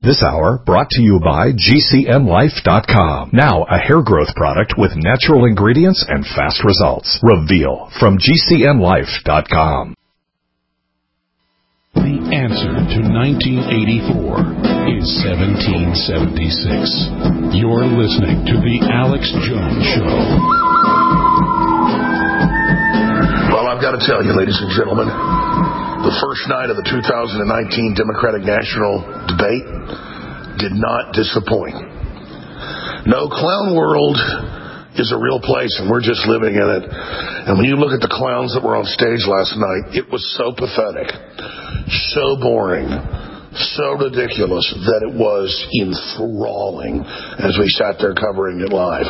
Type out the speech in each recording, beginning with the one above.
This hour brought to you by GCNlife.com. Now a hair growth product with natural ingredients and fast results. Reveal from GCNlife.com. The answer to 1984 is 1776. You're listening to The Alex Jones Show. Well, I've got to tell you, ladies and gentlemen, the first night of the 2019 Democratic National Debate did not disappoint. No, Clown World is a real place, and we're just living in it. And when you look at the clowns that were on stage last night, it was so pathetic, so boring, so ridiculous that it was enthralling as we sat there covering it live.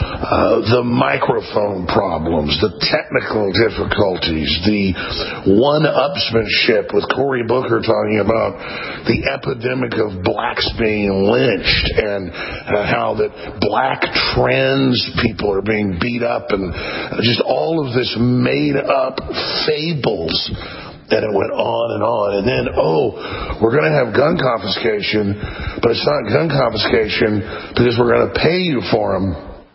The microphone problems, the technical difficulties, the one-upsmanship with Cory Booker talking about the epidemic of blacks being lynched and how that black trans people are being beat up and just all of this made-up fables. And it went on and on. And then, we're going to have gun confiscation, but it's not gun confiscation because we're going to pay you for them.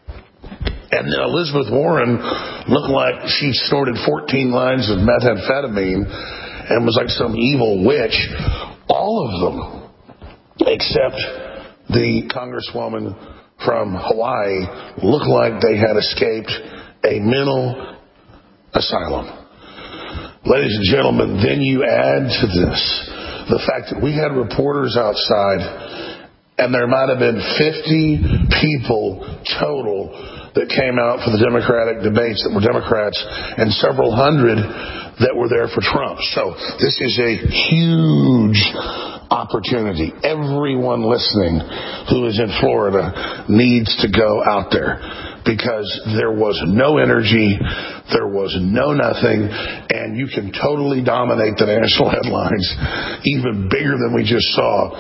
And then Elizabeth Warren looked like she snorted 14 lines of methamphetamine and was like some evil witch. All of them, except the congresswoman from Hawaii, looked like they had escaped a mental asylum. Ladies and gentlemen, then you add to this the fact that we had reporters outside, and there might have been 50 people total that came out for the Democratic debates that were Democrats, and several hundred that were there for Trump. So this is a huge opportunity. Everyone listening who is in Florida needs to go out there, because there was no energy, there was no nothing, and you can totally dominate the national headlines, even bigger than we just saw,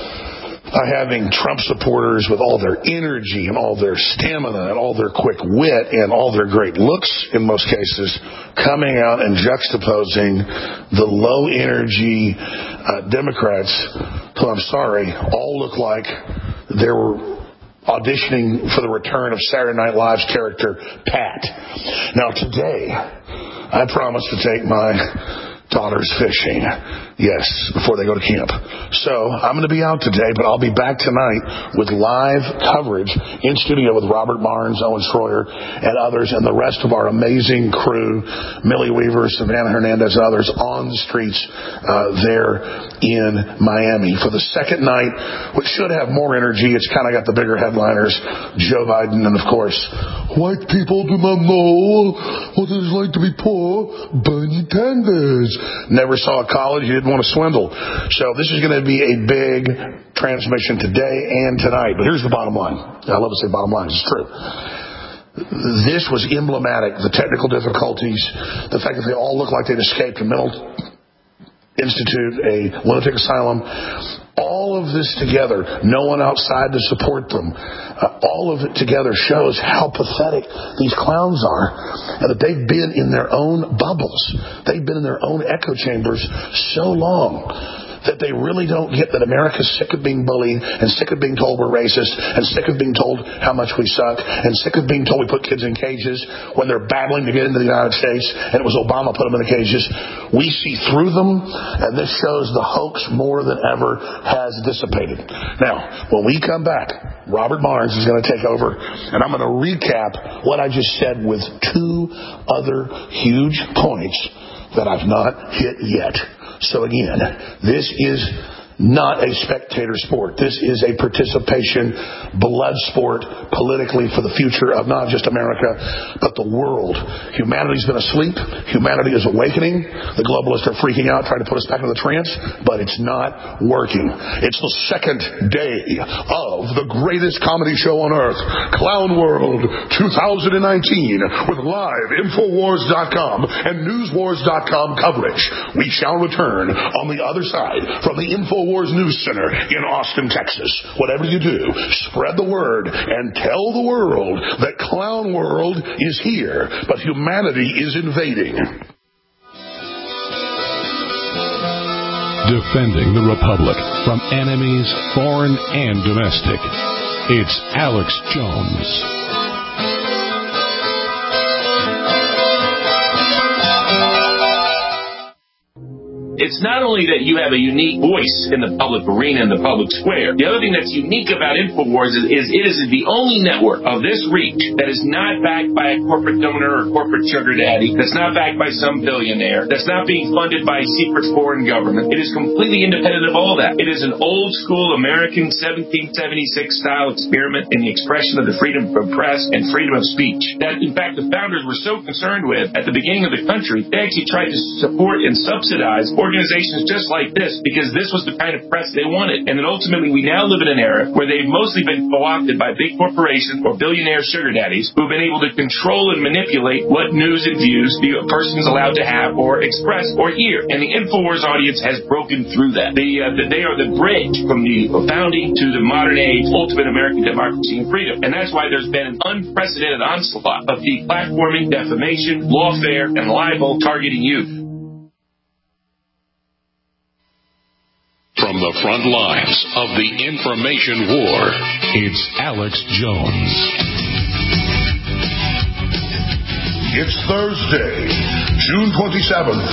by having Trump supporters with all their energy and all their stamina and all their quick wit and all their great looks, in most cases, coming out and juxtaposing the low-energy Democrats, who, I'm sorry, all look like they were auditioning for the return of Saturday Night Live's character, Pat. Now, today, I promised to take my daughters fishing. Yes, before they go to camp. So, I'm going to be out today, but I'll be back tonight with live coverage in studio with Robert Barnes, Owen Schroyer, and others, and the rest of our amazing crew, Millie Weaver, Savannah Hernandez, and others on the streets there in Miami. For the second night, which should have more energy, it's kind of got the bigger headliners, Joe Biden, and of course, white people do not know what it is like to be poor, Bernie Sanders. Never saw a college, you didn't want to swindle. So this is going to be a big transmission today and tonight. But here's the bottom line. I love to say bottom line, it's true. This was emblematic. The technical difficulties, the fact that they all look like they'd escaped a mental institute, a lunatic asylum, all of this together, no one outside to support them, all of it together shows how pathetic these clowns are, and that they've been in their own bubbles. They've been in their own echo chambers so long that they really don't get that America's sick of being bullied and sick of being told we're racist and sick of being told how much we suck and sick of being told we put kids in cages when they're battling to get into the United States and it was Obama put them in the cages. We see through them, and this shows the hoax more than ever has dissipated. Now, when we come back, Robert Barnes is going to take over, and I'm going to recap what I just said with two other huge points that I've not hit yet. So again, this is not a spectator sport. This is a participation, blood sport, politically for the future of not just America, but the world. Humanity's been asleep. Humanity is awakening. The globalists are freaking out, trying to put us back into the trance, but it's not working. It's the second day of the greatest comedy show on earth, Clown World 2019, with live Infowars.com and Newswars.com coverage. We shall return on the other side from the Infowars News Center in Austin, Texas. Whatever you do, spread the word and tell the world that Clown World is here, but humanity is invading. defending the Republic from enemies, foreign and domestic. It's Alex Jones. It's not only that you have a unique voice in the public arena and the public square. The other thing that's unique about InfoWars is it is the only network of this reach that is not backed by a corporate donor or corporate sugar daddy, that's not backed by some billionaire, that's not being funded by a secret foreign government. It is completely independent of all that. It is an old school American 1776 style experiment in the expression of the freedom of press and freedom of speech that, in fact, the founders were so concerned with at the beginning of the country, they actually tried to support and subsidize organizations just like this because this was the kind of press they wanted. And then ultimately we now live in an era where they've mostly been co-opted by big corporations or billionaire sugar daddies who've been able to control and manipulate what news and views the person is allowed to have or express or hear. And the InfoWars audience has broken through that. They are the bridge from the founding to the modern age ultimate American democracy and freedom. And that's why there's been an unprecedented onslaught of deplatforming, defamation, lawfare, and libel targeting youth. From the front lines of the information war, it's Alex Jones. It's Thursday, June 27th,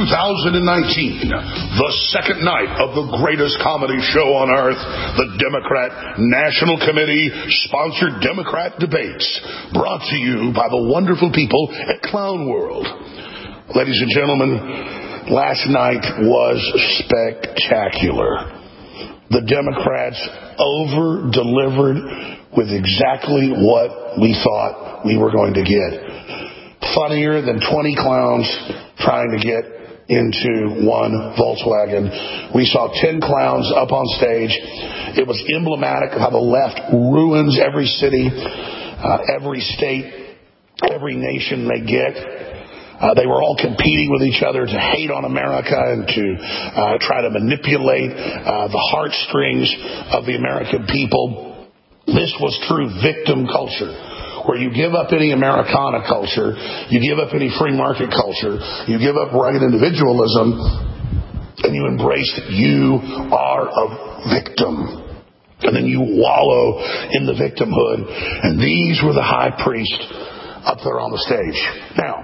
2019, the second night of the greatest comedy show on earth, the Democrat National Committee-sponsored Democrat Debates, brought to you by the wonderful people at Clown World. Ladies and gentlemen, last night was spectacular. The Democrats over-delivered with exactly what we thought we were going to get. Funnier than 20 clowns trying to get into one Volkswagen. We saw 10 clowns up on stage. It was emblematic of how the left ruins every city, every state, every nation they get. They were all competing with each other to hate on America and to try to manipulate the heartstrings of the American people. This was true victim culture, where you give up any Americana culture, you give up any free market culture, you give up rugged individualism, and you embrace that you are a victim. And then you wallow in the victimhood. And these were the high priests up there on the stage. Now,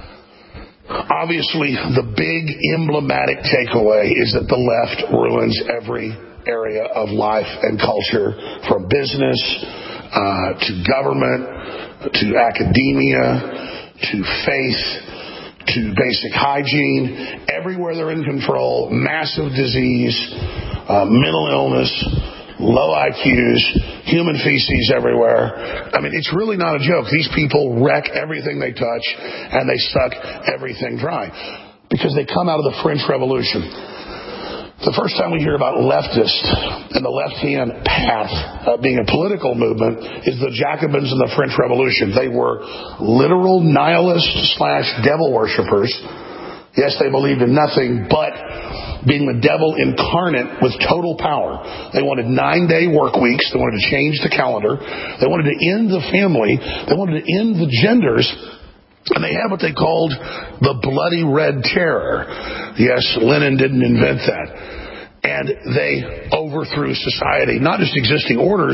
obviously, the big emblematic takeaway is that the left ruins every area of life and culture, from business to government to academia to faith to basic hygiene. Everywhere they're in control, massive disease, mental illness, low IQs, human feces everywhere. I mean, it's really not a joke. These people wreck everything they touch, and they suck everything dry because they come out of the French Revolution. The first time we hear about leftists and the left-hand path being a political movement is the Jacobins in the French Revolution. They were literal nihilists/devil worshippers. Yes, they believed in nothing but being the devil incarnate with total power. They wanted 9-day work weeks. They wanted to change the calendar. They wanted to end the family. They wanted to end the genders. And they had what they called the Bloody Red Terror. Yes, Lenin didn't invent that. And they overthrew society, not just existing orders,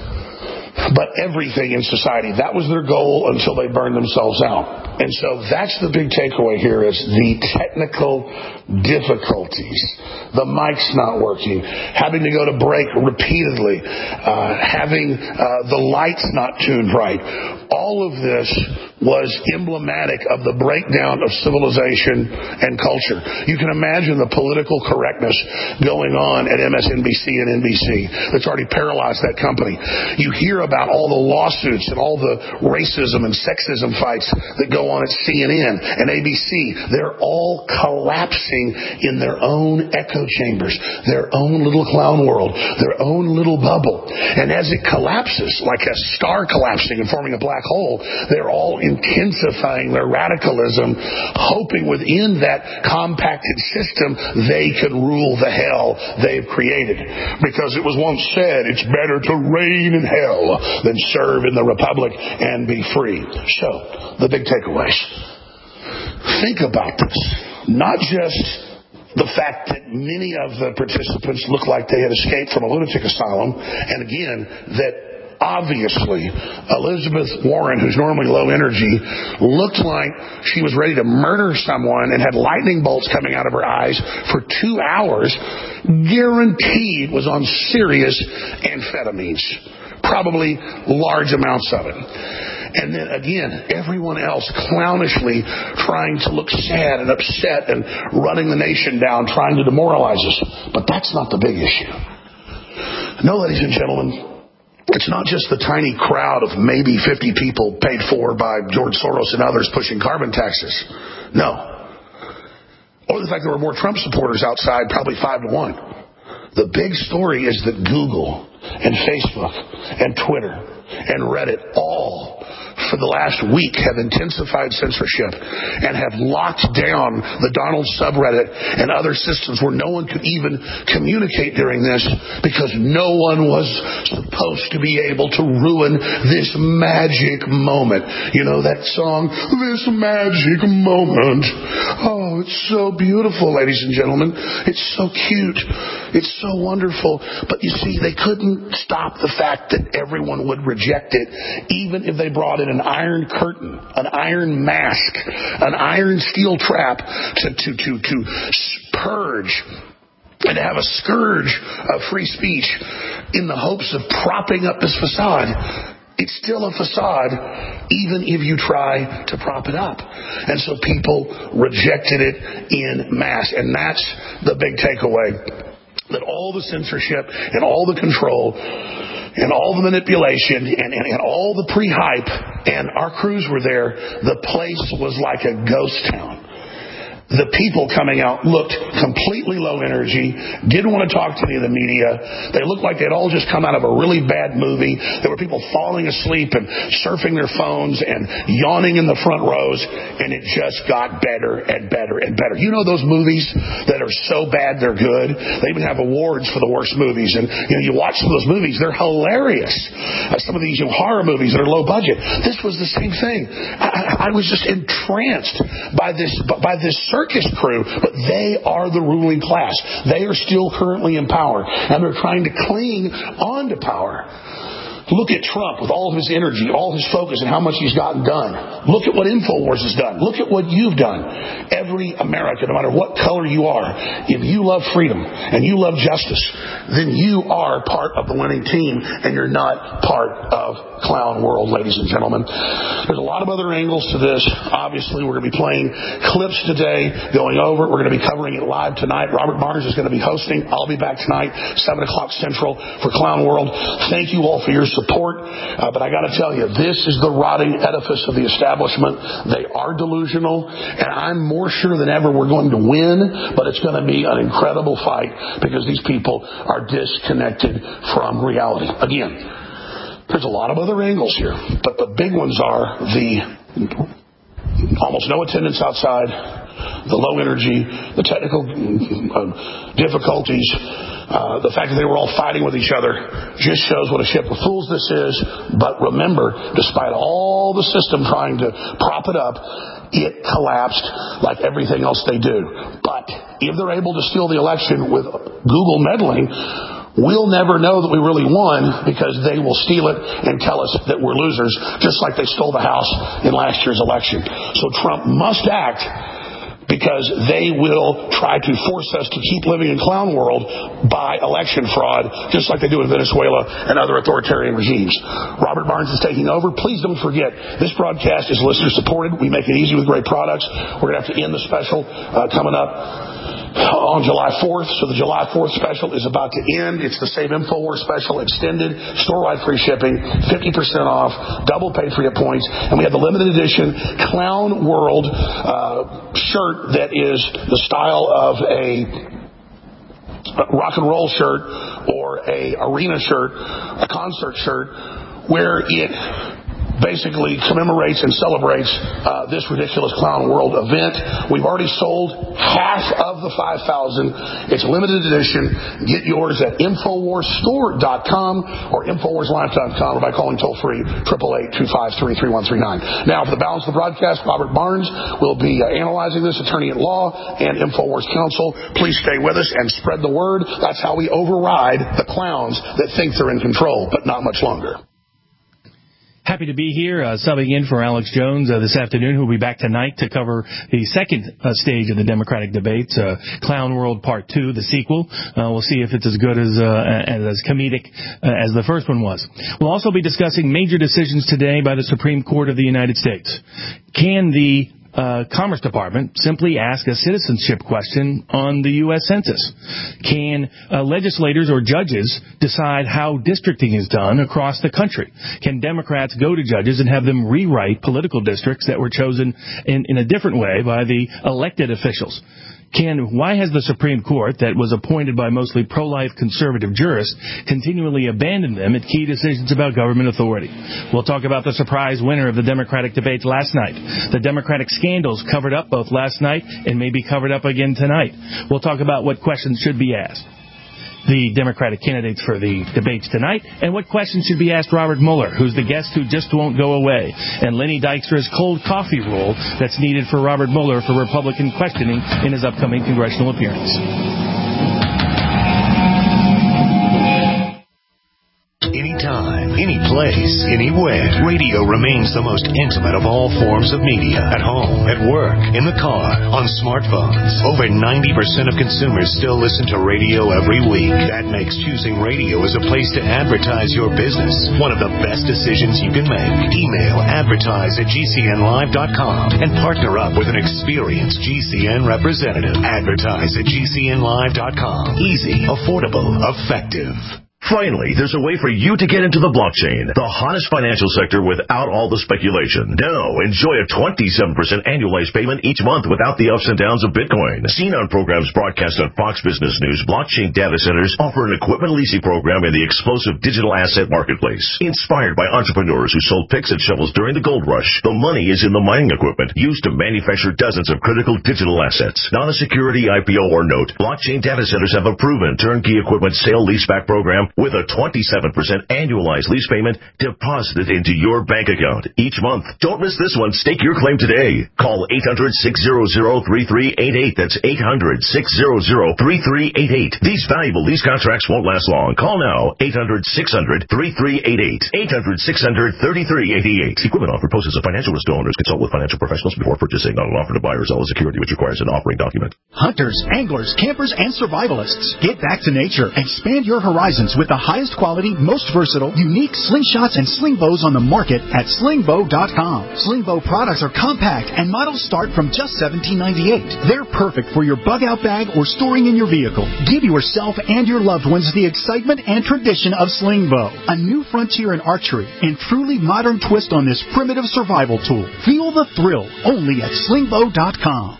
but everything in society. That was their goal until they burned themselves out. And so that's the big takeaway here, is the technical difficulties. The mic's not working, having to go to break repeatedly, having the lights not tuned right. All of this was emblematic of the breakdown of civilization and culture. You can imagine the political correctness going on at MSNBC and NBC that's already paralyzed that company. You hear about all the lawsuits and all the racism and sexism fights that go on at CNN and ABC. They're all collapsing in their own echo chambers, their own little clown world, their own little bubble. And as it collapses, like a star collapsing and forming a black hole, they're all intensifying their radicalism, hoping within that compacted system they could rule the hell they've created. Because it was once said, it's better to reign in hell than serve in the republic and be free. So, the big takeaways. Think about this. Not just the fact that many of the participants looked like they had escaped from a lunatic asylum, and again, that obviously Elizabeth Warren, who's normally low energy, looked like she was ready to murder someone and had lightning bolts coming out of her eyes for 2 hours, guaranteed was on serious amphetamines, probably large amounts of it. And then again, everyone else clownishly trying to look sad and upset and running the nation down, trying to demoralize us. But that's not the big issue. No, ladies and gentlemen, it's not just the tiny crowd of maybe 50 people paid for by George Soros and others pushing carbon taxes. No. Or the fact there were more Trump supporters outside, probably 5-1. The big story is that Google and Facebook and Twitter and Reddit all for the last week have intensified censorship and have locked down the Donald subreddit and other systems where no one could even communicate during this because no one was supposed to be able to ruin this magic moment. You know that song, This Magic Moment? Oh, it's so beautiful, ladies and gentlemen. It's so cute. It's so wonderful. But you see, they couldn't stop the fact that everyone would reject it, even if they brought in an iron curtain, an iron mask, an iron steel trap to purge and to have a scourge of free speech in the hopes of propping up this facade. It's still a facade, even if you try to prop it up. And so people rejected it in mass. And that's the big takeaway. That all the censorship and all the control and all the manipulation and all the pre-hype, and our crews were there, the place was like a ghost town. The people coming out looked completely low energy, didn't want to talk to any of the media. They looked like they'd all just come out of a really bad movie. There were people falling asleep and surfing their phones and yawning in the front rows, and it just got better and better and better. You know those movies that are so bad they're good? They even have awards for the worst movies. And you watch some of those movies, they're hilarious. Some of these horror movies that are low budget. This was the same thing. I was just entranced by this circus crew, but they are the ruling class. They are still currently in power, and they're trying to cling on to power. Look at Trump with all of his energy, all his focus, and how much he's gotten done. Look at what InfoWars has done. Look at what you've done. Every American, no matter what color you are, if you love freedom and you love justice, then you are part of the winning team, and you're not part of clown world, ladies and gentlemen. There's a lot of other angles to this. Obviously, we're going to be playing clips today, going over. We're going to be covering it live tonight. Robert Barnes is going to be hosting. I'll be back tonight, 7 o'clock Central for Clown World. Thank you all for your support. But I got to tell you, this is the rotting edifice of the establishment. They are delusional, and I'm more sure than ever we're going to win, but it's going to be an incredible fight because these people are disconnected from reality. Again, there's a lot of other angles here, but the big ones are the almost no attendance outside, the low energy, the technical difficulties, the fact that they were all fighting with each other just shows what a ship of fools this is. But remember, despite all the system trying to prop it up, it collapsed like everything else they do. But if they're able to steal the election with Google meddling, we'll never know that we really won because they will steal it and tell us that we're losers, just like they stole the House in last year's election. So Trump must act, because they will try to force us to keep living in clown world by election fraud, just like they do in Venezuela and other authoritarian regimes. Robert Barnes is taking over. Please don't forget, this broadcast is listener supported. We make it easy with great products. We're going to have to end the special coming up on July 4th. So the July 4th special is about to end. It's the Save InfoWars special, extended, store-wide free shipping, 50% off, double pay for your points. And we have the limited edition Clown World shirt that is the style of a rock and roll shirt or a arena shirt, a concert shirt, where it basically commemorates and celebrates this ridiculous clown world event. We've already sold half of the 5,000. It's limited edition. Get yours at InfoWarsStore.com or InfoWarsLife.com or by calling toll-free 888-253-3139. Now, for the balance of the broadcast, Robert Barnes will be analyzing this, attorney at law and InfoWars counsel. Please stay with us and spread the word. That's how we override the clowns that think they're in control, but not much longer. Happy to be here, subbing in for Alex Jones this afternoon, who will be back tonight to cover the second stage of the Democratic debates, Clown World Part 2, the sequel. We'll see if it's as good as comedic as the first one was. We'll also be discussing major decisions today by the Supreme Court of the United States. Can the Commerce Department simply ask a citizenship question on the U.S. Census? Can legislators or judges decide how districting is done across the country? Can Democrats go to judges and have them rewrite political districts that were chosen in a different way by the elected officials? Why has the Supreme Court, that was appointed by mostly pro-life conservative jurists, continually abandoned them at key decisions about government authority? We'll talk about the surprise winner of the Democratic debates last night, the Democratic scandals covered up both last night and may be covered up again tonight. We'll talk about what questions should be asked the Democratic candidates for the debates tonight, and what questions should be asked Robert Mueller, who's the guest who just won't go away, and Lenny Dykstra's cold coffee rule that's needed for Robert Mueller for Republican questioning in his upcoming congressional appearance. Anytime, any place, anywhere. Radio remains the most intimate of all forms of media. At home, at work, in the car, on smartphones. Over 90% of consumers still listen to radio every week. That makes choosing radio as a place to advertise your business one of the best decisions you can make. Email advertise@gcnlive.com and partner up with an experienced GCN representative. Advertise@gcnlive.com. Easy, affordable, effective. Finally, there's a way for you to get into the blockchain, the hottest financial sector without all the speculation. Now, enjoy a 27% annualized payment each month without the ups and downs of Bitcoin. Seen on programs broadcast on Fox Business News, blockchain data centers offer an equipment leasing program in the explosive digital asset marketplace. Inspired by entrepreneurs who sold picks and shovels during the gold rush, the money is in the mining equipment used to manufacture dozens of critical digital assets. Not a security, IPO, or note, blockchain data centers have a proven turnkey equipment sale leaseback program with a 27% annualized lease payment deposited into your bank account each month. Don't miss this one. Stake your claim today. Call 800-600-3388. That's 800-600-3388. These valuable lease contracts won't last long. Call now. 800-600-3388. 800-600-3388. Equipment offer poses a financial risk to owners. Consult with financial professionals before purchasing. Not an offer to buy or sell a security which requires an offering document. Hunters, anglers, campers, and survivalists. Get back to nature. Expand your horizons with the highest quality, most versatile, unique slingshots and sling bows on the market at slingbow.com. Slingbow products are compact and models start from just $17.98. They're perfect for your bug out bag or storing in your vehicle. Give yourself and your loved ones the excitement and tradition of Slingbow, a new frontier in archery and truly modern twist on this primitive survival tool. Feel the thrill only at slingbow.com.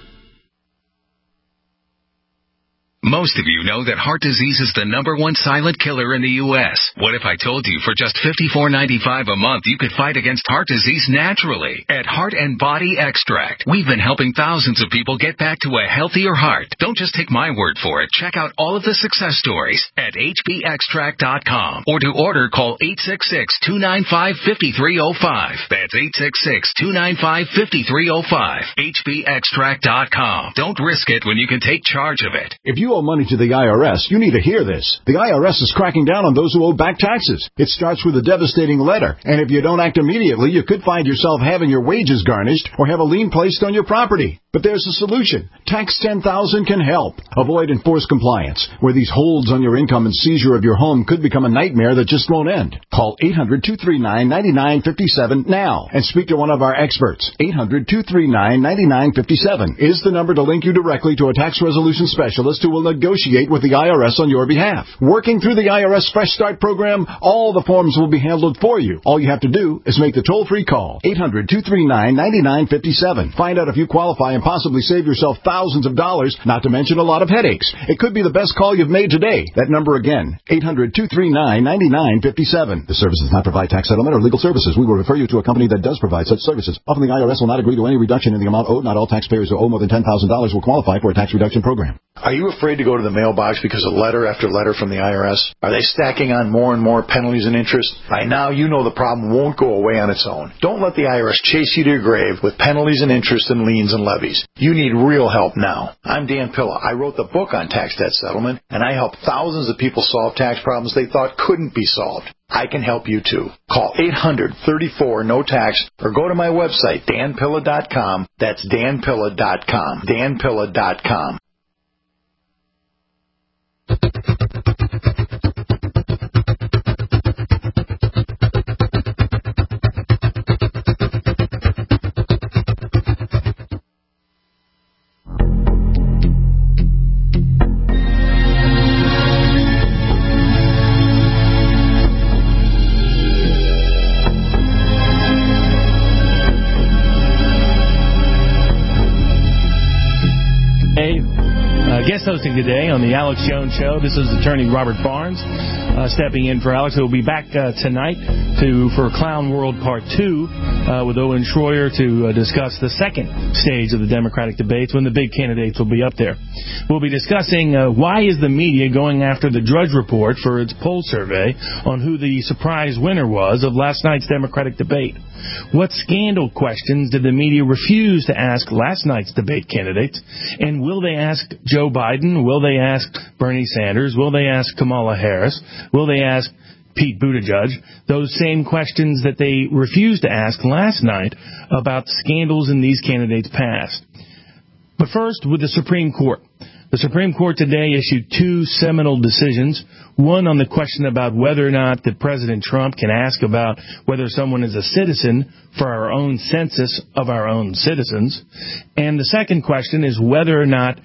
Most of you know that heart disease is the #1 silent killer in the U.S. What if I told you for just $54.95 a month you could fight against heart disease naturally? At Heart and Body Extract, we've been helping thousands of people get back to a healthier heart. Don't just take my word for it. Check out all of the success stories at hbextract.com. Or to order, call 866-295-5305. That's 866-295-5305. hbextract.com. Don't risk it when you can take charge of it. If you owe money to the IRS, you need to hear this. The IRS is cracking down on those who owe back taxes. It starts with a devastating letter, and if you don't act immediately, you could find yourself having your wages garnished or have a lien placed on your property. But there's a solution. Tax 10,000 can help. Avoid enforced compliance, where these holds on your income and seizure of your home could become a nightmare that just won't end. Call 800-239-9957 now and speak to one of our experts. 800-239-9957 is the number to link you directly to a tax resolution specialist who will negotiate with the IRS on your behalf. Working through the IRS Fresh Start program, all the forms will be handled for you. All you have to do is make the toll-free call. 800-239-9957. Find out if you qualify and possibly save yourself thousands of dollars, not to mention a lot of headaches. It could be the best call you've made today. That number again, 800-239-9957. This service does not provide tax settlement or legal services. We will refer you to a company that does provide such services. Often the IRS will not agree to any reduction in the amount owed. Not all taxpayers who owe more than $10,000 will qualify for a tax reduction program. Are you afraid to go to the mailbox because of letter after letter from the IRS? Are they stacking on more and more penalties and interest? By now, you know the problem won't go away on its own. Don't let the IRS chase you to your grave with penalties and interest and liens and levies. You need real help now. I'm Dan Pilla. I wrote the book on tax debt settlement, and I helped thousands of people solve tax problems they thought couldn't be solved. I can help you too. Call 800-34-NO-TAX or go to my website, danpilla.com. That's danpilla.com. danpilla.com. Guest hosting today on the Alex Jones Show. This is attorney Robert Barnes stepping in for Alex. He'll be back tonight for Clown World Part 2 with Owen Schroyer to discuss the second stage of the Democratic debates when the big candidates will be up there. We'll be discussing why is the media going after the Drudge Report for its poll survey on who the surprise winner was of last night's Democratic debate. What scandal questions did the media refuse to ask last night's debate candidates? And will they ask Joe Biden? Will they ask Bernie Sanders? Will they ask Kamala Harris? Will they ask Pete Buttigieg? Those same questions that they refused to ask last night about scandals in these candidates' past. But first, with the Supreme Court. The Supreme Court today issued two seminal decisions, one on the question about whether or not that President Trump can ask about whether someone is a citizen for our own census of our own citizens, and the second question is whether or not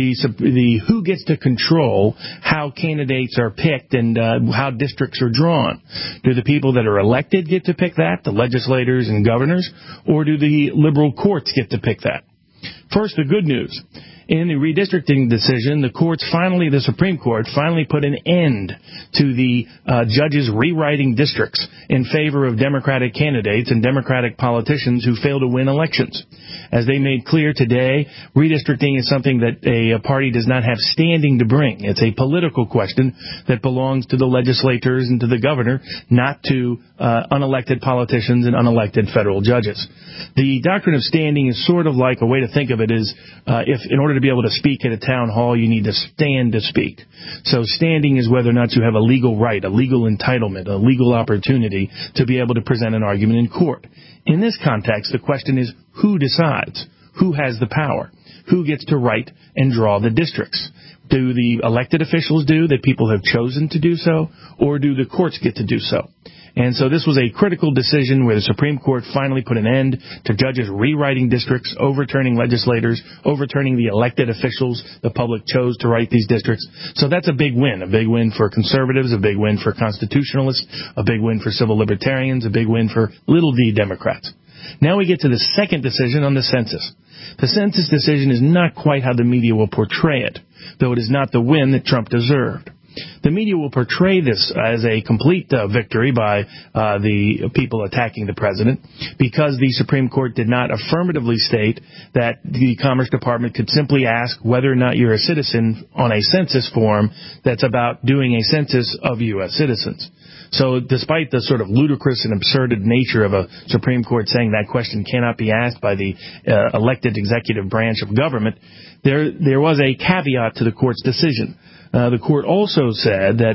the who gets to control how candidates are picked and how districts are drawn. Do the people that are elected get to pick that, the legislators and governors, or do the liberal courts get to pick that? First, the good news. In the redistricting decision, the Supreme Court finally put an end to the judges rewriting districts in favor of Democratic candidates and Democratic politicians who fail to win elections. As they made clear today, redistricting is something that a party does not have standing to bring. It's a political question that belongs to the legislators and to the governor, not to unelected politicians and unelected federal judges. The doctrine of standing is sort of like a way to think of it is if in order to be able to speak at a town hall, you need to stand to speak. So standing is whether or not you have a legal right, a legal entitlement, a legal opportunity to be able to present an argument in court. In this context, the question is who decides? Who has the power? Who gets to write and draw the districts? Do the elected officials do that people have chosen to do so, or do the courts get to do so? And so this was a critical decision where the Supreme Court finally put an end to judges rewriting districts, overturning legislators, overturning the elected officials the public chose to write these districts. So that's a big win for conservatives, a big win for constitutionalists, a big win for civil libertarians, a big win for little d Democrats. Now we get to the second decision on the census. The census decision is not quite how the media will portray it, though it is not the win that Trump deserved. The media will portray this as a complete victory by the people attacking the president because the Supreme Court did not affirmatively state that the Commerce Department could simply ask whether or not you're a citizen on a census form that's about doing a census of U.S. citizens. So despite the sort of ludicrous and absurd nature of a Supreme Court saying that question cannot be asked by the elected executive branch of government, there was a caveat to the court's decision. The court also said that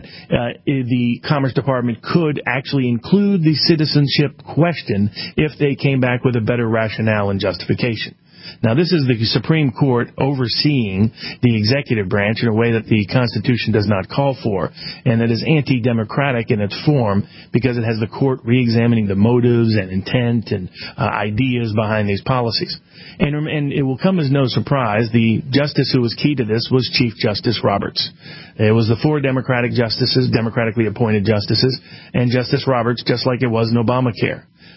the Commerce Department could actually include the citizenship question if they came back with a better rationale and justification. Now, this is the Supreme Court overseeing the executive branch in a way that the Constitution does not call for, and that is anti-democratic in its form because it has the court re-examining the motives and intent and ideas behind these policies. And it will come as no surprise, the justice who was key to this was Chief Justice Roberts. It was the four Democratic justices, democratically appointed justices, and Justice Roberts, just like it was in Obamacare.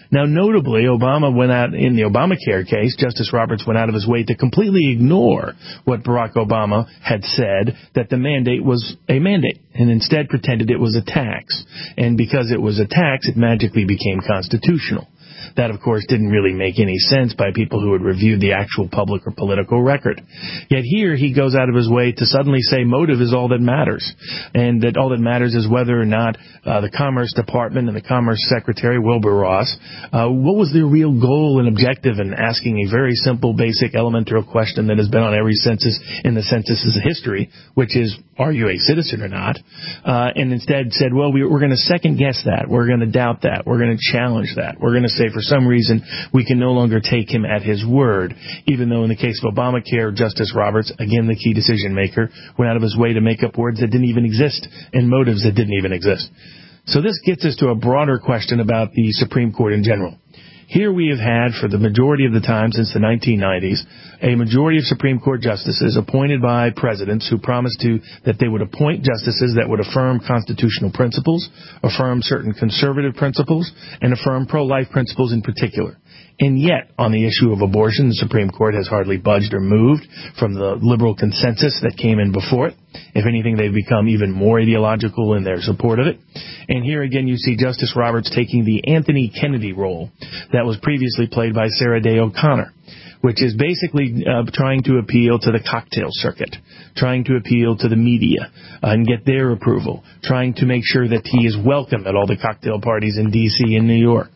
Now, notably, Obama went out in the Obamacare case. Justice Roberts went out of his way to completely ignore what Barack Obama had said, that the mandate was a mandate, and instead pretended it was a tax. And because it was a tax, it magically became constitutional. That, of course, didn't really make any sense by people who had reviewed the actual public or political record. Yet here he goes out of his way to suddenly say motive is all that matters, and that all that matters is whether or not the Commerce Department and the Commerce Secretary, Wilbur Ross, what was their real goal and objective in asking a very simple, basic, elemental question that has been on every census in the census's history, which is, are you a citizen or not? And instead said, well, we're going to second-guess that. We're going to doubt that. We're going to challenge that. We're going to say, for some reason, we can no longer take him at his word, even though in the case of Obamacare, Justice Roberts, again the key decision maker, went out of his way to make up words that didn't even exist and motives that didn't even exist. So this gets us to a broader question about the Supreme Court in general. Here we have had, for the majority of the time since the 1990s, a majority of Supreme Court justices appointed by presidents who promised that they would appoint justices that would affirm constitutional principles, affirm certain conservative principles, and affirm pro-life principles in particular. And yet, on the issue of abortion, the Supreme Court has hardly budged or moved from the liberal consensus that came in before it. If anything, they've become even more ideological in their support of it. And here again, you see Justice Roberts taking the Anthony Kennedy role that was previously played by Sarah Day O'Connor, which is basically trying to appeal to the cocktail circuit, trying to appeal to the media and get their approval, trying to make sure that he is welcome at all the cocktail parties in D.C. and New York.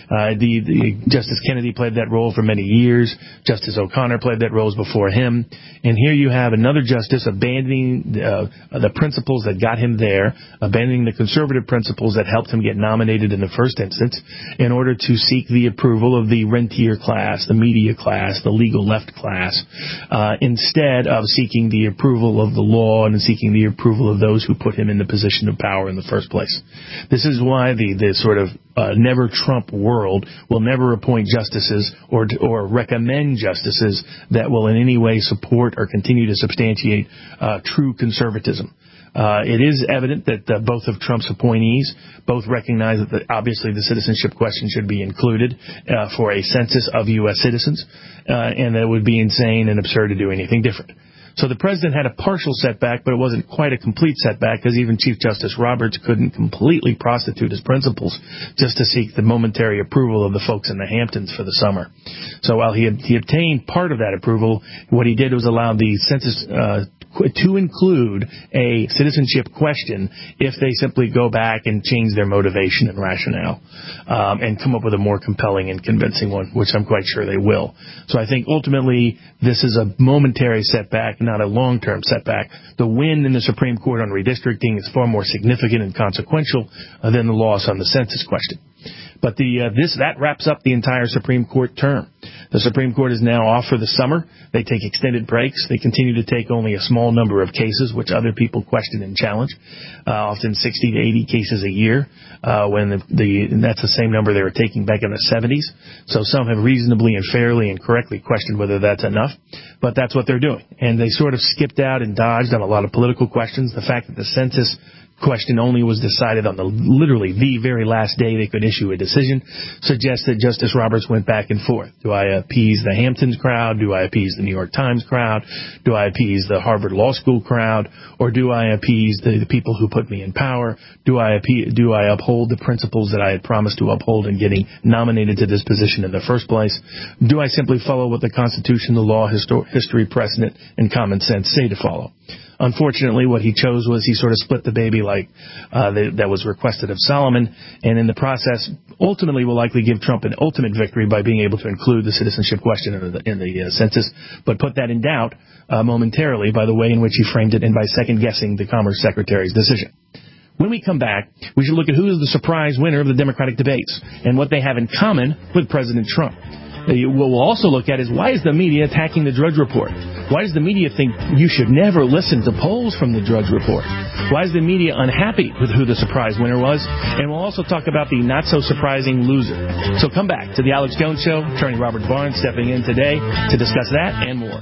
Justice Kennedy played that role for many years. Justice O'Connor played that role before him. And here you have another justice abandoning the principles that got him there, abandoning the conservative principles that helped him get nominated in the first instance, in order to seek the approval of the rentier class, the media class, the legal left class, instead of seeking the approval of the law and seeking the approval of those who put him in the position of power in the first place. This is why the sort of never Trump world will never appoint justices or recommend justices that will in any way support or continue to substantiate true conservatism. It is evident that both of Trump's appointees both recognize that obviously the citizenship question should be included for a census of U.S. citizens, and that it would be insane and absurd to do anything different. So the president had a partial setback, but it wasn't quite a complete setback, because even Chief Justice Roberts couldn't completely prostitute his principles just to seek the momentary approval of the folks in the Hamptons for the summer. So while he obtained part of that approval, what he did was allow the census to include a citizenship question if they simply go back and change their motivation and rationale, and come up with a more compelling and convincing one, which I'm quite sure they will. So I think ultimately this is a momentary setback, not a long-term setback. The win in the Supreme Court on redistricting is far more significant and consequential than the loss on the census question. But that wraps up the entire Supreme Court term. The Supreme Court is now off for the summer. They take extended breaks. They continue to take only a small number of cases, which other people question and challenge, often 60 to 80 cases a year, and that's the same number they were taking back in the 70s. So some have reasonably and fairly and correctly questioned whether that's enough, but that's what they're doing. And they sort of skipped out and dodged on a lot of political questions. The fact that the census question only was decided on literally the very last day they could issue a decision suggests that Justice Roberts went back and forth. Do I appease the Hamptons crowd? Do I appease the New York Times crowd? Do I appease the Harvard Law School crowd? Or do I appease the people who put me in power? Do I uphold the principles that I had promised to uphold in getting nominated to this position in the first place? Do I simply follow what the Constitution, the law, history, precedent, and common sense say to follow? Unfortunately, what he chose was he sort of split the baby like that was requested of Solomon, and in the process ultimately will likely give Trump an ultimate victory by being able to include the citizenship question in the census, but put that in doubt momentarily by the way in which he framed it and by second-guessing the Commerce Secretary's decision. When we come back, we should look at who is the surprise winner of the Democratic debates and what they have in common with President Trump. What we'll also look at is why is the media attacking the Drudge Report? Why does the media think you should never listen to polls from the Drudge Report? Why is the media unhappy with who the surprise winner was? And we'll also talk about the not-so-surprising loser. So come back to the Alex Jones Show. Attorney Robert Barnes stepping in today to discuss that and more.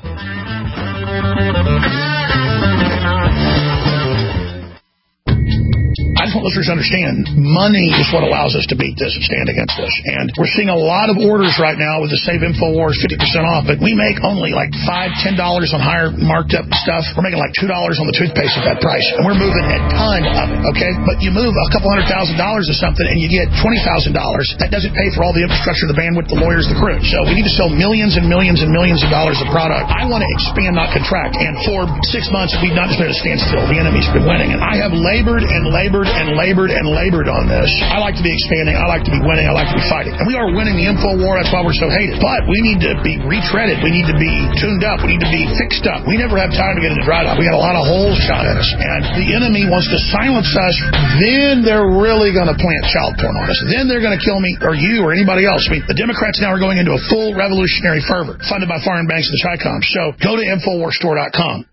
I don't listeners understand, money is what allows us to beat this and stand against this. And we're seeing a lot of orders right now with the Save InfoWars 50% off, but we make only like $5, $10 on higher marked up stuff. We're making like $2 on the toothpaste at that price, and we're moving a ton of it, okay? But you move a couple $100,000 of something and you get $20,000. That doesn't pay for all the infrastructure, the bandwidth, the lawyers, the crew. So we need to sell millions and millions and millions of dollars of product. I want to expand, not contract. And for 6 months, we've not just been at a standstill. The enemy's been winning. And I have labored and labored and labored and labored on this. I like to be expanding. I like to be winning. I like to be fighting. And we are winning the info war. That's why we're so hated. But we need to be retreaded. We need to be tuned up. We need to be fixed up. We never have time to get into dry dock. We got a lot of holes shot at us. And the enemy wants to silence us. Then they're really going to plant child porn on us. Then they're going to kill me or you or anybody else. I mean, the Democrats now are going into a full revolutionary fervor funded by foreign banks and the Chi-Coms. So go to InfoWarsStore.com.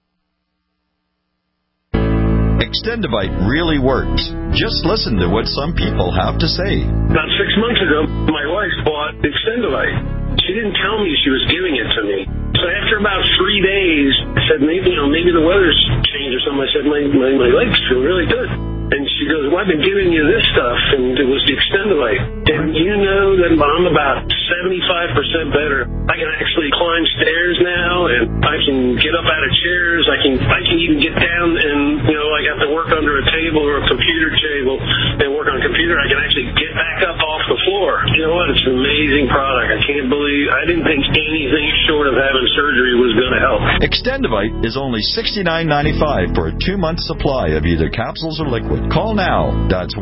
Extendivite really works. Just listen to what some people have to say. About 6 months ago, my wife bought Extendivite. She didn't tell me she was giving it to me. So after about 3 days, I said, maybe the weather's changed or something. I said, my legs feel really good. And she goes, well, I've been giving you this stuff, and it was the Extendivite. And you know that I'm about 75% better. I can actually climb stairs now, and I can get up out of chairs. I can even get down and, I got to work under a table or a computer table and work on a computer. I can actually get back up off the floor. You know what? It's an amazing product. I didn't think anything short of having surgery was going to help. Extendivite is only $69.95 for a 2-month supply of either capsules or liquid. Call now. That's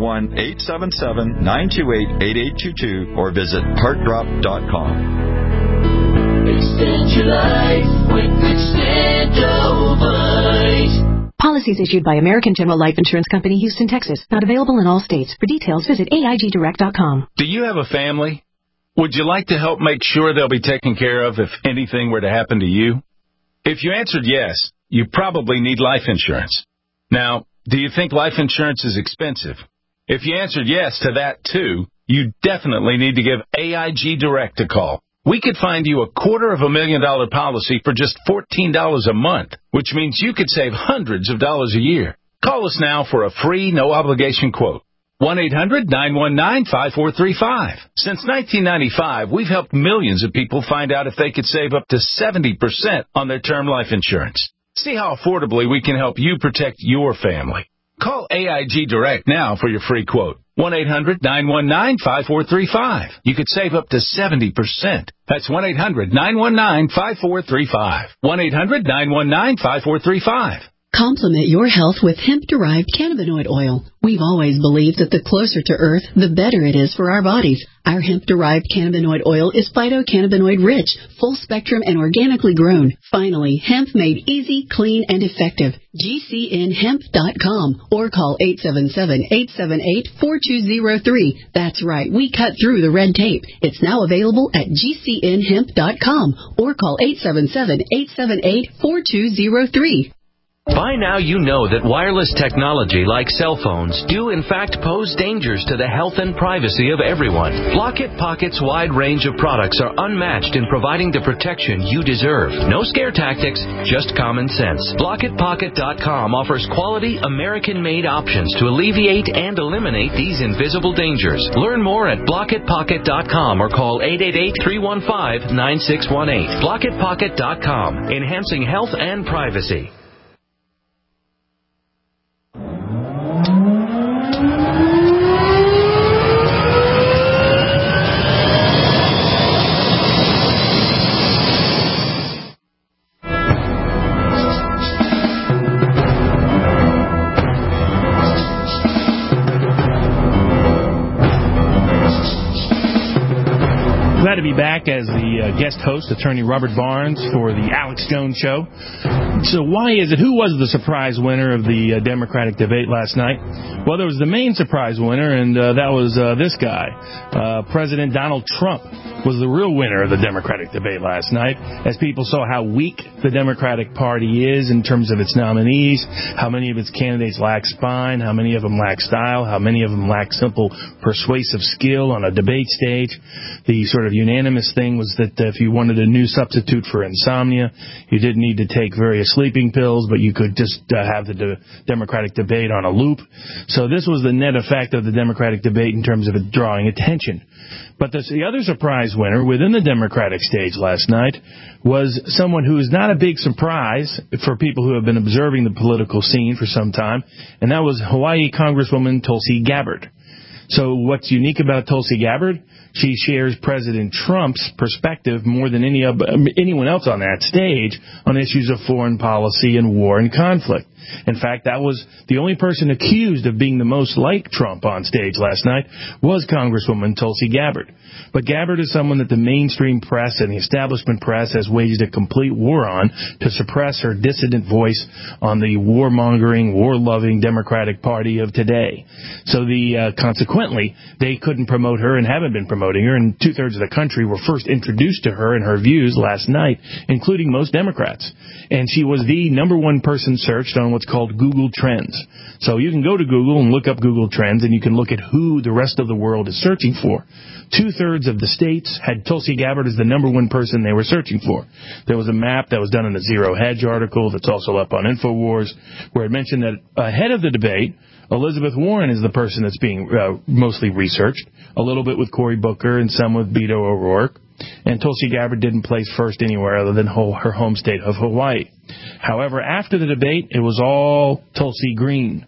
1-877-928-8822 or visit heartdrop.com. Extend your life with Extendivite. Policies issued by American General Life Insurance Company, Houston, Texas. Not available in all states. For details, visit AIGdirect.com. Do you have a family? Would you like to help make sure they'll be taken care of if anything were to happen to you? If you answered yes, you probably need life insurance. Now, do you think life insurance is expensive? If you answered yes to that, too, you definitely need to give AIG Direct a call. We could find you a $250,000 policy for just $14 a month, which means you could save hundreds of dollars a year. Call us now for a free, no-obligation quote. 1-800-919-5435. Since 1995, we've helped millions of people find out if they could save up to 70% on their term life insurance. See how affordably we can help you protect your family. Call AIG Direct now for your free quote. 1-800-919-5435. You could save up to 70%. That's 1-800-919-5435. 1-800-919-5435. Complement your health with hemp-derived cannabinoid oil. We've always believed that the closer to Earth, the better it is for our bodies. Our hemp-derived cannabinoid oil is phytocannabinoid-rich, full-spectrum, and organically grown. Finally, hemp made easy, clean, and effective. GCNhemp.com or call 877-878-4203. That's right, we cut through the red tape. It's now available at GCNhemp.com or call 877-878-4203. By now you know that wireless technology like cell phones do in fact pose dangers to the health and privacy of everyone. Blockit Pocket's wide range of products are unmatched in providing the protection you deserve. No scare tactics, just common sense. BlockitPocket.com offers quality American-made options to alleviate and eliminate these invisible dangers. Learn more at BlockitPocket.com or call 888-315-9618. BlockitPocket.com, enhancing health and privacy. Glad to be back as the guest host, attorney Robert Barnes, for the Alex Jones Show. So who was the surprise winner of the Democratic debate last night? Well, there was the main surprise winner, and that was this guy. President Donald Trump was the real winner of the Democratic debate last night, as people saw how weak the Democratic Party is in terms of its nominees, how many of its candidates lack spine, how many of them lack style, how many of them lack simple persuasive skill on a debate stage. The sort of unanimous thing was that if you wanted a new substitute for insomnia, you didn't need to take various sleeping pills, but you could just have the Democratic debate on a loop. So this was the net effect of the Democratic debate in terms of it drawing attention. But the other surprise winner within the Democratic stage last night was someone who is not a big surprise for people who have been observing the political scene for some time, and that was Hawaii Congresswoman Tulsi Gabbard. So what's unique about Tulsi Gabbard? She shares President Trump's perspective more than anyone else on that stage on issues of foreign policy and war and conflict. In fact, that was the only person accused of being the most like Trump on stage last night was Congresswoman Tulsi Gabbard. But Gabbard is someone that the mainstream press and the establishment press has waged a complete war on to suppress her dissident voice on the warmongering, war-loving Democratic Party of today. So consequently, they couldn't promote her and haven't been promoting her, and two-thirds of the country were first introduced to her and her views last night, including most Democrats. And she was the number one person searched on what's called Google Trends. So you can go to Google and look up Google Trends, and you can look at who the rest of the world is searching for. Two-thirds of the states had Tulsi Gabbard as the number one person they were searching for. There was a map that was done in the Zero Hedge article that's also up on InfoWars, where it mentioned that ahead of the debate, Elizabeth Warren is the person that's being mostly researched, a little bit with Cory Booker and some with Beto O'Rourke. And Tulsi Gabbard didn't place first anywhere other than her home state of Hawaii. However, after the debate, it was all Tulsi Green.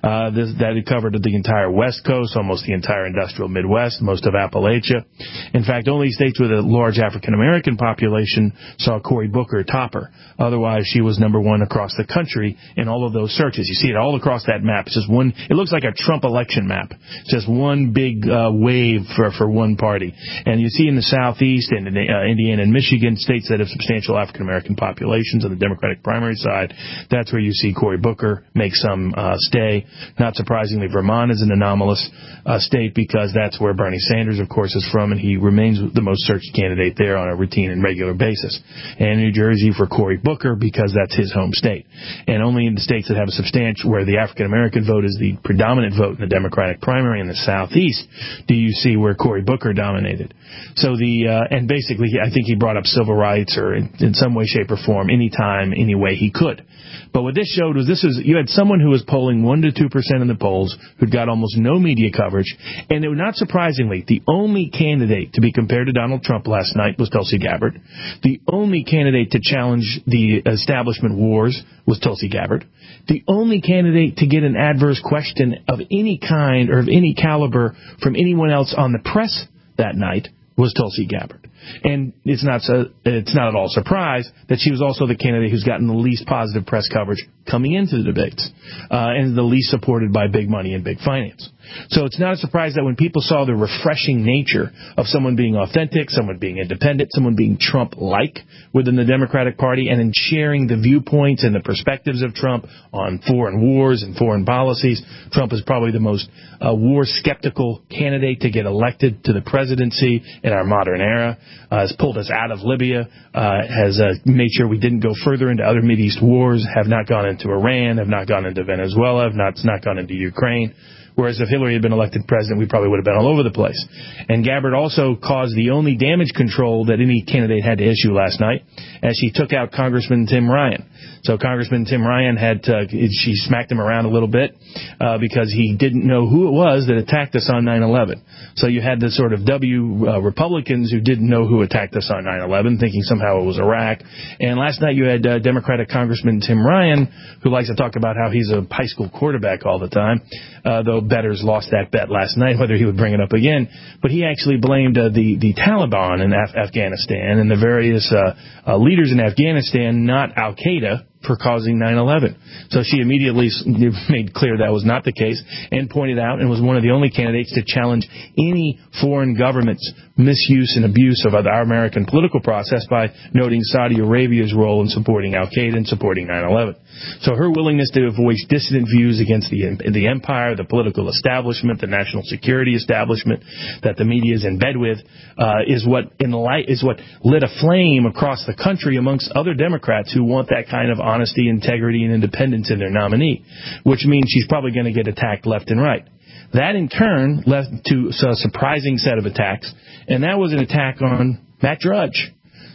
That it covered the entire West Coast, almost the entire industrial Midwest, most of Appalachia. In fact, only states with a large African-American population saw Cory Booker top her. Otherwise, she was number one across the country in all of those searches. You see it all across that map. It's just one. It looks like a Trump election map. It's just one big wave for one party. And you see in the Southeast and in Indiana and Michigan, states that have substantial African-American populations on the Democratic primary side, that's where you see Cory Booker make some stay. Not surprisingly, Vermont is an anomalous state because that's where Bernie Sanders, of course, is from, and he remains the most searched candidate there on a routine and regular basis. And New Jersey for Cory Booker because that's his home state. And only in the states that have a substantial, where the African-American vote is the predominant vote in the Democratic primary in the Southeast, do you see where Cory Booker dominated. So and basically, I think he brought up civil rights or in some way, shape, or form, anytime, any way he could. But what this showed was you had someone who was polling 1 to 2% in the polls, who'd got almost no media coverage, and not surprisingly, the only candidate to be compared to Donald Trump last night was Tulsi Gabbard. The only candidate to challenge the establishment wars was Tulsi Gabbard. The only candidate to get an adverse question of any kind or of any caliber from anyone else on the press that night was Tulsi Gabbard. And it's not at all surprise that she was also the candidate who's gotten the least positive press coverage coming into the debates, and the least supported by big money and big finance. So it's not a surprise that when people saw the refreshing nature of someone being authentic, someone being independent, someone being Trump-like within the Democratic Party, and in sharing the viewpoints and the perspectives of Trump on foreign wars and foreign policies, Trump is probably the most war-skeptical candidate to get elected to the presidency in our modern era, has pulled us out of Libya, has made sure we didn't go further into other Mideast wars, have not gone into Iran, have not gone into Venezuela, have not gone into Ukraine. Whereas if Hillary had been elected president, we probably would have been all over the place. And Gabbard also caused the only damage control that any candidate had to issue last night, as she took out Congressman Tim Ryan. So Congressman Tim Ryan she smacked him around a little bit because he didn't know who it was that attacked us on 9/11. So you had the sort of Republicans who didn't know who attacked us on 9/11, thinking somehow it was Iraq. And last night you had Democratic Congressman Tim Ryan, who likes to talk about how he's a high school quarterback all the time, though bettors lost that bet last night, whether he would bring it up again. But he actually blamed the Taliban in Afghanistan and the various leaders in Afghanistan, not Al-Qaeda, for causing 9/11. So she immediately made clear that was not the case and pointed out and was one of the only candidates to challenge any foreign government's misuse and abuse of our American political process by noting Saudi Arabia's role in supporting Al-Qaeda and supporting 9/11. So her willingness to voice dissident views against the empire, the political establishment, the national security establishment that the media is in bed with, is what lit a flame across the country amongst other Democrats who want that kind of honesty, integrity, and independence in their nominee, which means she's probably going to get attacked left and right. That, in turn, led to a surprising set of attacks, and that was an attack on Matt Drudge.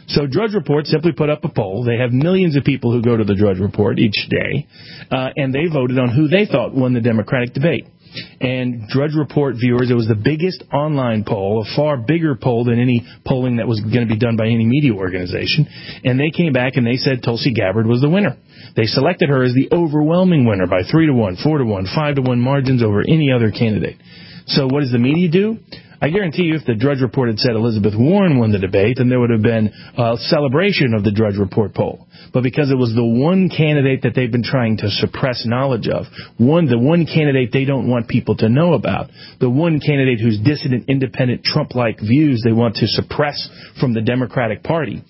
So Drudge Report simply put up a poll. They have millions of people who go to the Drudge Report each day, and they voted on who they thought won the Democratic debate. And Drudge Report viewers, it was the biggest online poll, a far bigger poll than any polling that was going to be done by any media organization. And they came back and they said Tulsi Gabbard was the winner. They selected her as the overwhelming winner by 3-1, 4-1, 5-1 margins over any other candidate. So what does the media do? I guarantee you if the Drudge Report had said Elizabeth Warren won the debate, then there would have been a celebration of the Drudge Report poll. But because it was the one candidate that they've been trying to suppress knowledge of, the one candidate they don't want people to know about, the one candidate whose dissident, independent, Trump-like views they want to suppress from the Democratic Party,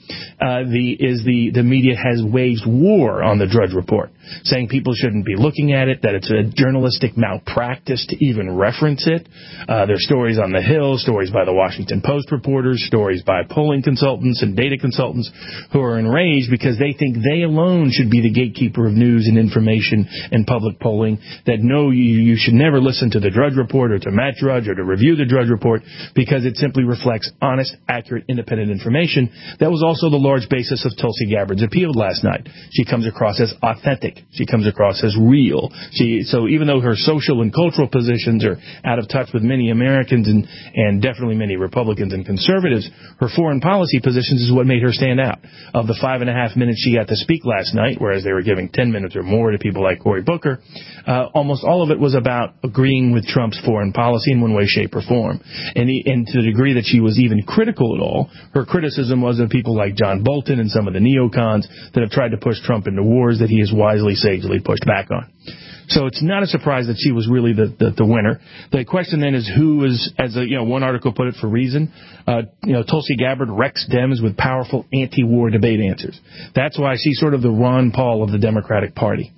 the media has waged war on the Drudge Report, saying people shouldn't be looking at it, that it's a journalistic malpractice to even reference it. There's stories on the Hill, stories by the Washington Post reporters, stories by polling consultants and data consultants who are enraged because they think they alone should be the gatekeeper of news and information and public polling, that no, you should never listen to the Drudge Report or to Matt Drudge or to review the Drudge Report because it simply reflects honest, accurate, independent information. That was also the large basis of Tulsi Gabbard's appeal last night. She comes across as authentic. She comes across as real. So even though her social and cultural positions are out of touch with many Americans and definitely many Republicans and conservatives, her foreign policy positions is what made her stand out. Of the 5.5 minutes she got to speak last night, whereas they were giving 10 minutes or more to people like Cory Booker, almost all of it was about agreeing with Trump's foreign policy in one way, shape, or form. And to the degree that she was even critical at all, her criticism was of people like John Bolton and some of the neocons that have tried to push Trump into wars that he has wisely, sagely pushed back on. So it's not a surprise that she was really the winner. The question then is who is, as one article put it for Reason, Tulsi Gabbard wrecks Dems with powerful anti-war debate answers. That's why she's sort of the Ron Paul of the Democratic Party.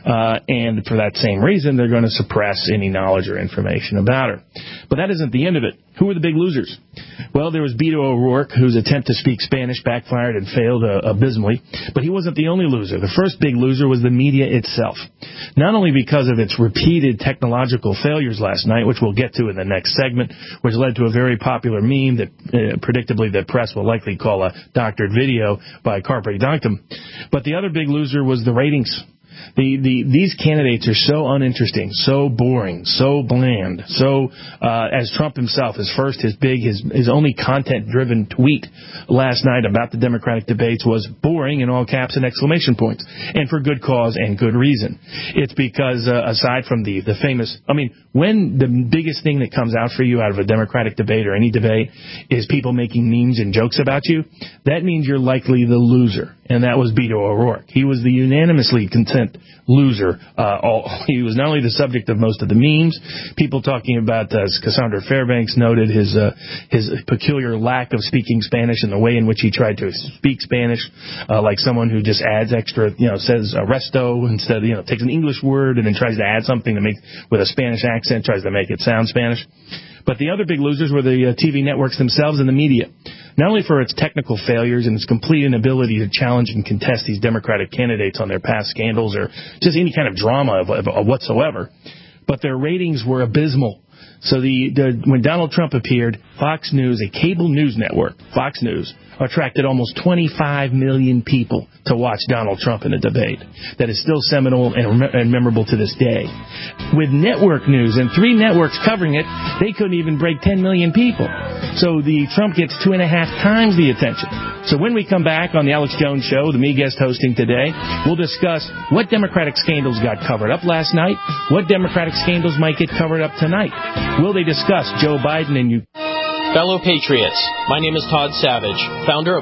And for that same reason, they're going to suppress any knowledge or information about her. But that isn't the end of it. Who are the big losers? Well, there was Beto O'Rourke, whose attempt to speak Spanish backfired and failed abysmally. But he wasn't the only loser. The first big loser was the media itself. Not only because of its repeated technological failures last night, which we'll get to in the next segment, which led to a very popular meme that predictably the press will likely call a doctored video by Carpe Diem. But the other big loser was the ratings. These candidates are so uninteresting, so boring, so bland, so as Trump himself, his only content-driven tweet last night about the Democratic debates was boring in all caps and exclamation points, and for good cause and good reason. It's because aside from the famous, when the biggest thing that comes out for you out of a Democratic debate or any debate is people making memes and jokes about you, that means you're likely the loser. And that was Beto O'Rourke. He was the unanimously content loser. He was not only the subject of most of the memes, people talking about, as Cassandra Fairbanks noted, his peculiar lack of speaking Spanish and the way in which he tried to speak Spanish, like someone who just adds extra, says resto instead, takes an English word and then tries to add something to make with a Spanish accent, tries to make it sound Spanish. But the other big losers were the TV networks themselves and the media. Not only for its technical failures and its complete inability to challenge and contest these Democratic candidates on their past scandals or just any kind of drama of whatsoever, but their ratings were abysmal. So when Donald Trump appeared, Fox News, a cable news network, Fox News, attracted almost 25 million people to watch Donald Trump in a debate. That is still seminal and memorable to this day. With network news and 3 networks covering it, they couldn't even break 10 million people. So the Trump gets 2.5 times the attention. So when we come back on the Alex Jones Show, the me guest hosting today, we'll discuss what Democratic scandals got covered up last night, what Democratic scandals might get covered up tonight. Will they discuss Joe Biden and you? Fellow Patriots, my name is Todd Savage, founder of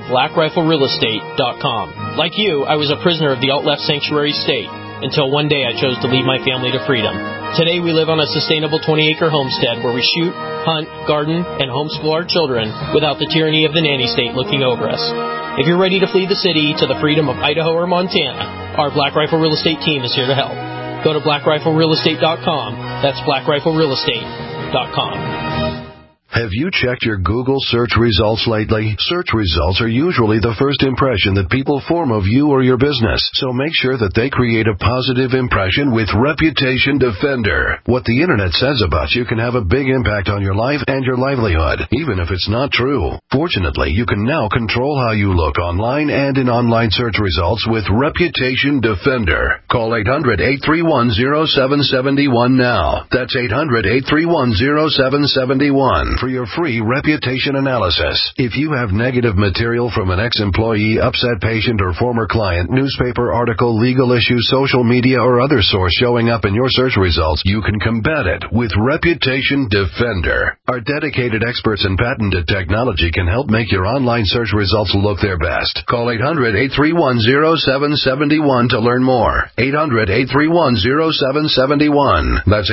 BlackRifleRealEstate.com. Like you, I was a prisoner of the alt-left sanctuary state until one day I chose to lead my family to freedom. Today we live on a sustainable 20-acre homestead where we shoot, hunt, garden, and homeschool our children without the tyranny of the nanny state looking over us. If you're ready to flee the city to the freedom of Idaho or Montana, our Black Rifle Real Estate team is here to help. Go to BlackRifleRealEstate.com. That's BlackRifleRealEstate.com. Have you checked your Google search results lately? Search results are usually the first impression that people form of you or your business, so make sure that they create a positive impression with Reputation Defender. What the internet says about you can have a big impact on your life and your livelihood, even if it's not true. Fortunately, you can now control how you look online and in online search results with Reputation Defender. Call 800-831-0771 now. That's 800-831-0771 for your free reputation analysis. If you have negative material from an ex-employee, upset patient, or former client, newspaper article, legal issue, social media, or other source showing up in your search results, you can combat it with Reputation Defender. Our dedicated experts in patented technology can help make your online search results look their best. Call 800-831-0771 to learn more. 800-831-0771. That's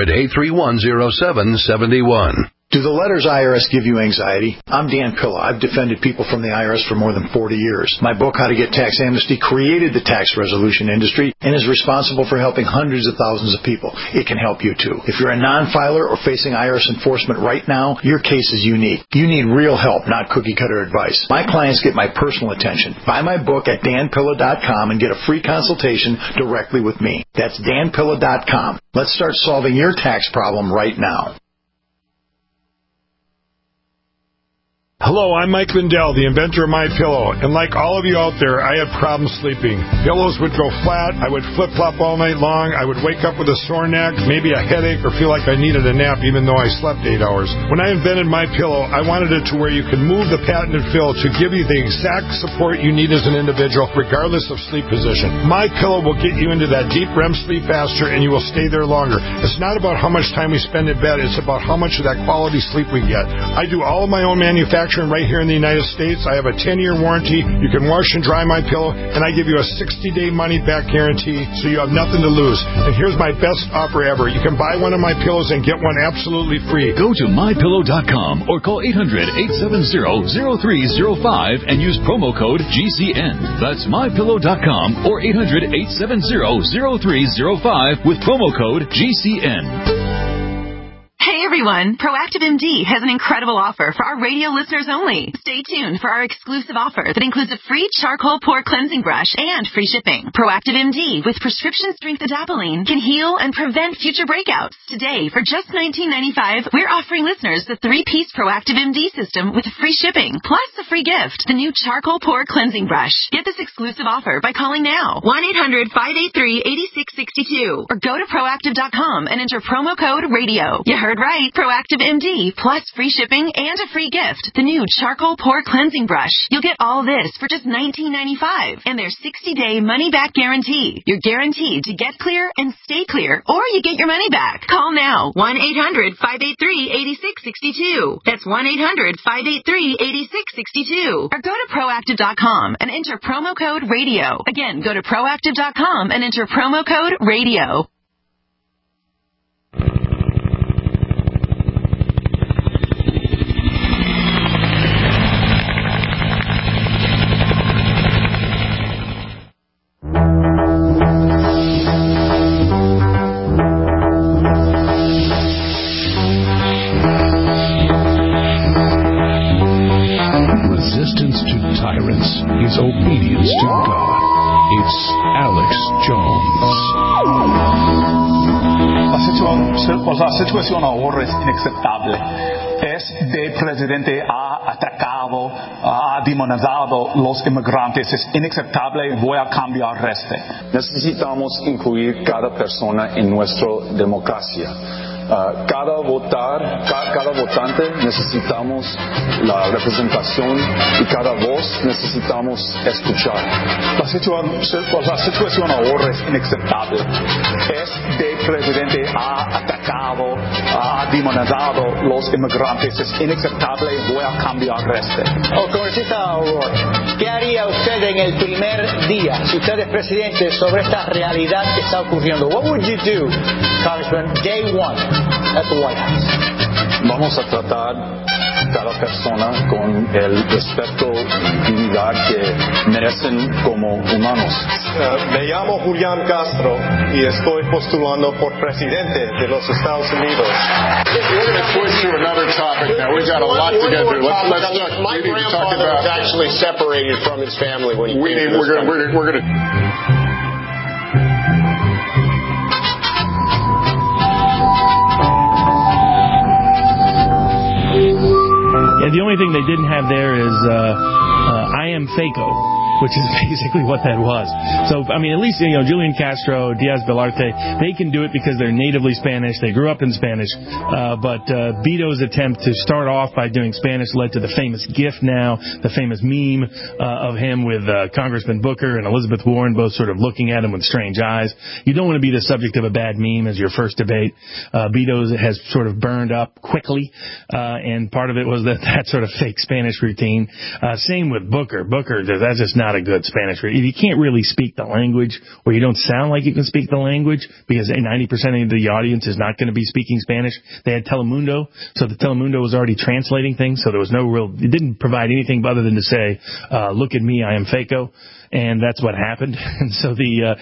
800-831-0771. Do the letters IRS give you anxiety? I'm Dan Pilla. I've defended people from the IRS for more than 40 years. My book, How to Get Tax Amnesty, created the tax resolution industry and is responsible for helping hundreds of thousands of people. It can help you, too. If you're a non-filer or facing IRS enforcement right now, your case is unique. You need real help, not cookie-cutter advice. My clients get my personal attention. Buy my book at danpilla.com and get a free consultation directly with me. That's danpilla.com. Let's start solving your tax problem right now. Hello, I'm Mike Lindell, the inventor of MyPillow, and like all of you out there, I had problems sleeping. Pillows would go flat, I would flip-flop all night long, I would wake up with a sore neck, maybe a headache, or feel like I needed a nap even though I slept 8 hours. When I invented MyPillow, I wanted it to where you can move the patented fill to give you the exact support you need as an individual, regardless of sleep position. MyPillow will get you into that deep REM sleep faster, and you will stay there longer. It's not about how much time we spend in bed, it's about how much of that quality sleep we get. I do all of my own manufacturing right here in the United States. I have a 10-year warranty. You can wash and dry my pillow, and I give you a 60-day money-back guarantee, so you have nothing to lose. And here's my best offer ever. You can buy one of my pillows and get one absolutely free. Go to mypillow.com or call 800-870-0305 and use promo code GCN. That's mypillow.com or 800-870-0305 with promo code GCN. Hey everyone, Proactive MD has an incredible offer for our radio listeners only. Stay tuned for our exclusive offer that includes a free charcoal pore cleansing brush and free shipping. Proactive MD with prescription strength adapalene can heal and prevent future breakouts. Today, for just $19.95, we're offering listeners the 3-piece Proactive MD system with free shipping, plus a free gift, the new charcoal pore cleansing brush. Get this exclusive offer by calling now, 1-800-583-8662, or go to Proactive.com and enter promo code RADIO. You heard right, Proactive MD, plus free shipping and a free gift, the new charcoal pore cleansing brush. You'll get all this for just $19.95 and their 60-day money-back guarantee. You're guaranteed to get clear and stay clear, or you get your money back. Call now, 1-800-583-8662. That's 1-800-583-8662. Or go to Proactive.com and enter promo code RADIO. Again, go to Proactive.com and enter promo code RADIO. Is obedience to God. It's Alex Jones. La situación ahora es inaceptable. Este presidente ha atacado, ha demonizado los inmigrantes. Es inaceptable. Voy a cambiar este. Necesitamos incluir cada persona en nuestra democracia. Cada votante necesitamos la representación y cada voz necesitamos escuchar. La situación ahora es inaceptable. Este presidente ha atacado, ha demonizado los inmigrantes. Es inaceptable. Voy a cambiar este. Congresista O'Rourke, ¿qué haría usted en el primer día si usted es presidente sobre esta realidad que está ocurriendo? What would you do, Congressman, day one at the White House? Vamos a tratar cada persona con el respeto y dignidad que merecen como humanos. Me llamo Julián Castro y estoy postulando por presidente de los Estados Unidos. We're going to switch to another topic now. We've got a lot to get through. My grandfather was actually separated from his family when he came to this country. We're going to. Yeah, the only thing they didn't have there is I am FACO, which is basically what that was. So, I mean, at least, Julian Castro, Diaz-Balart, they can do it because they're natively Spanish. They grew up in Spanish. But Beto's attempt to start off by doing Spanish led to the famous GIF now, the famous meme of him with Congressman Booker and Elizabeth Warren both sort of looking at him with strange eyes. You don't want to be the subject of a bad meme as your first debate. Beto has sort of burned up quickly, and part of it was that sort of fake Spanish routine. Same with Booker. Booker, that's just not a good Spanish. If you can't really speak the language, or you don't sound like you can speak the language, because 90% of the audience is not going to be speaking Spanish, they had Telemundo, so the Telemundo was already translating things, so there was no real, it didn't provide anything other than to say, look at me, I am FACO. And that's what happened. And so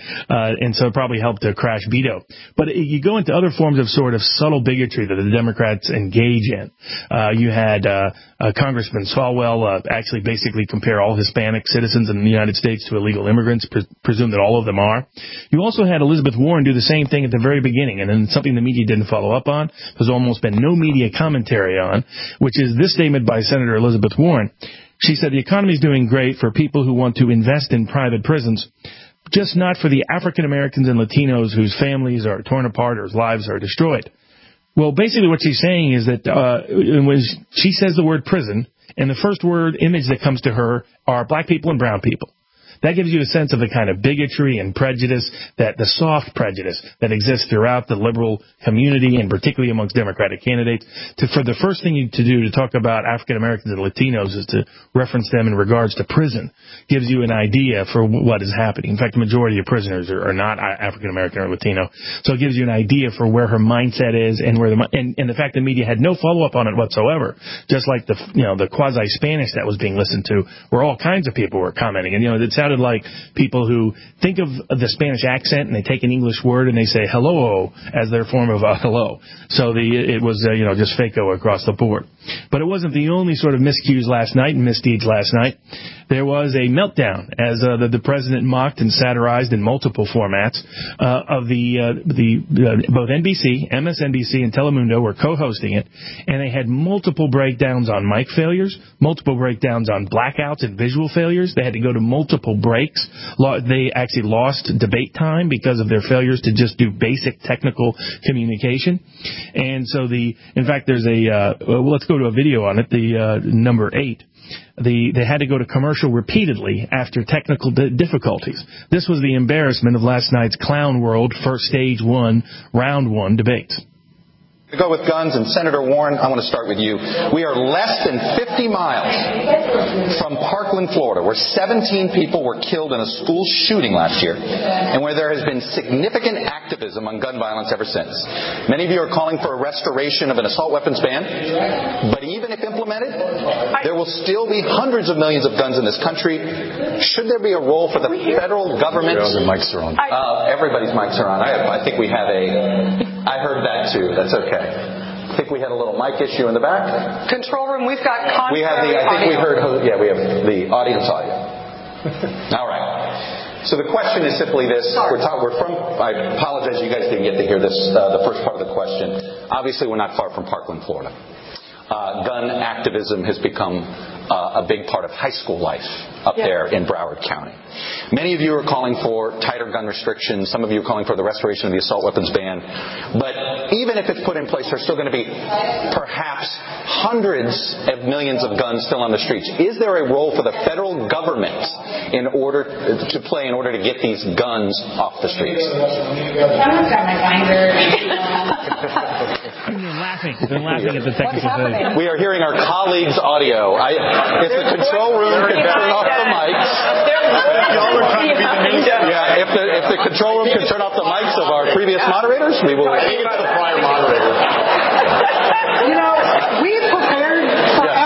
it probably helped to crash Beto. But you go into other forms of sort of subtle bigotry that the Democrats engage in. You had Congressman Swalwell actually basically compare all Hispanic citizens in the United States to illegal immigrants, presume that all of them are. You also had Elizabeth Warren do the same thing at the very beginning, and then something the media didn't follow up on. There's almost been no media commentary on, which is this statement by Senator Elizabeth Warren. She said the economy is doing great for people who want to invest in private prisons, just not for the African Americans and Latinos whose families are torn apart or whose lives are destroyed. Well, basically what she's saying is that when she says the word prison, and the first word image that comes to her are black people and brown people. That gives you a sense of the kind of bigotry and prejudice, that the soft prejudice that exists throughout the liberal community and particularly amongst Democratic candidates. For the first thing to do to talk about African Americans and Latinos is to reference them in regards to prison. Gives you an idea for what is happening. In fact, the majority of prisoners are not African American or Latino. So it gives you an idea for where her mindset is and where and the fact the media had no follow up on it whatsoever. Just like the quasi Spanish that was being listened to, where all kinds of people were commenting, and it sounded like people who think of the Spanish accent and they take an English word and they say hello as their form of hello. So it was just FACO across the board. But it wasn't the only sort of miscues last night and misdeeds last night. There was a meltdown as the president mocked and satirized in multiple formats of both NBC, MSNBC, and Telemundo were co-hosting it, and they had multiple breakdowns on mic failures, multiple breakdowns on blackouts and visual failures. They had to go to multiple breaks. They actually lost debate time because of their failures to just do basic technical communication. And so in fact, there's let's go to a video on it, the number 8. They had to go to commercial repeatedly after technical difficulties. This was the embarrassment of last night's Clown World first stage 1, round 1 debates. To go with guns, and Senator Warren, I want to start with you. We are less than 50 miles from Parkland, Florida, where 17 people were killed in a school shooting last year, and where there has been significant activism on gun violence ever since. Many of you are calling for a restoration of an assault weapons ban, but even if implemented, there will still be hundreds of millions of guns in this country. Should there be a role for the federal government? The mics are on. Everybody's mics are on. I think we have I heard that too. That's okay. I think we had a little mic issue in the back. Control room, we've got contrary we have audio. I think we heard. Yeah, we have the audience audio. All right. So the question is simply this. I apologize you guys didn't get to hear this, the first part of the question. Obviously, we're not far from Parkland, Florida. Gun activism has become a big part of high school life up there in Broward County. Many of you are calling for tighter gun restrictions. Some of you are calling for the restoration of the assault weapons ban. But even if it's put in place, there's still going to be perhaps hundreds of millions of guns still on the streets. Is there a role for the federal government in order to get these guns off the streets? Someone's got my binder. They're laughing at the technical thing. We are hearing our colleagues' audio. If the control room can turn off the mics. If the control room can turn off the mics of our previous moderators, we will. We prepared for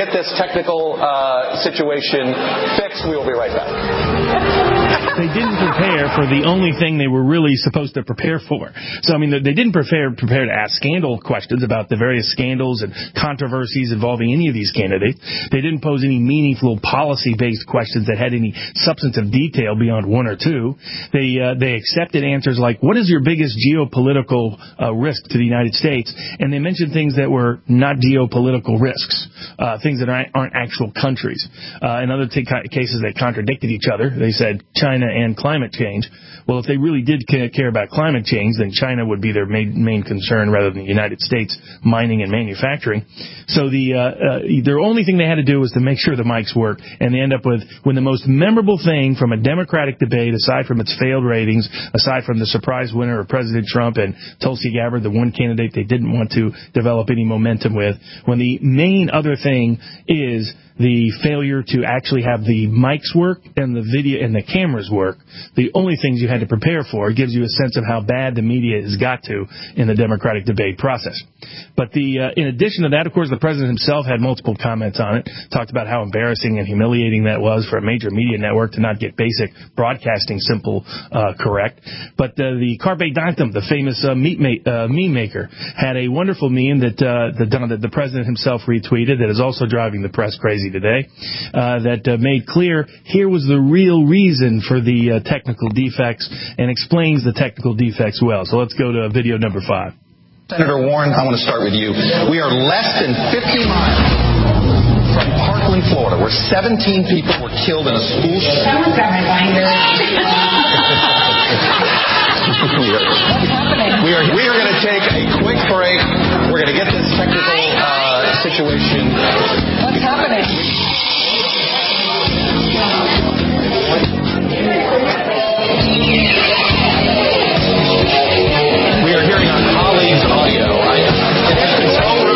get this technical situation fixed. We will be right back. They didn't prepare for the only thing they were really supposed to prepare for. So, I mean, they didn't prepare to ask scandal questions about the various scandals and controversies involving any of these candidates. They didn't pose any meaningful policy-based questions that had any substantive detail beyond one or two. They accepted answers like, what is your biggest geopolitical risk to the United States? And they mentioned things that were not geopolitical risks, things that aren't actual countries. In other cases, they contradicted each other. They said China and climate change. Well, if they really did care about climate change, then China would be their main concern rather than the United States mining and manufacturing. So the only thing they had to do was to make sure the mics work, and they end up with when the most memorable thing from a Democratic debate, aside from its failed ratings, aside from the surprise winner of President Trump and Tulsi Gabbard, the one candidate they didn't want to develop any momentum with, when the main other thing is the failure to actually have the mics work and the video and the cameras work, the only things you had to prepare for, it gives you a sense of how bad the media has got to in the Democratic debate process. But in addition to that, of course, the president himself had multiple comments on it, talked about how embarrassing and humiliating that was for a major media network to not get basic broadcasting simple correct. But the Carpe Diem, the famous meme maker, had a wonderful meme that the president himself retweeted that is also driving the press crazy today, that made clear here was the real reason for the technical defects and explains the technical defects well. So let's go to video number 5. Senator Warren, I want to start with you. We are less than 50 miles from Parkland, Florida, where 17 people were killed in a school shooting. Someone's got my binder. We are going to take a quick break. We're going to get this technical situation. What's happening? We are hearing our colleagues' audio. It's over.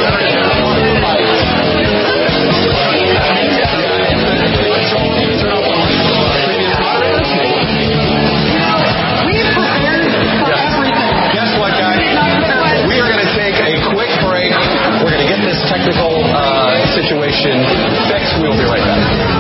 Guess what, guys? We are going to take a quick break. We're going to get this technical situation fixed. We'll be right back.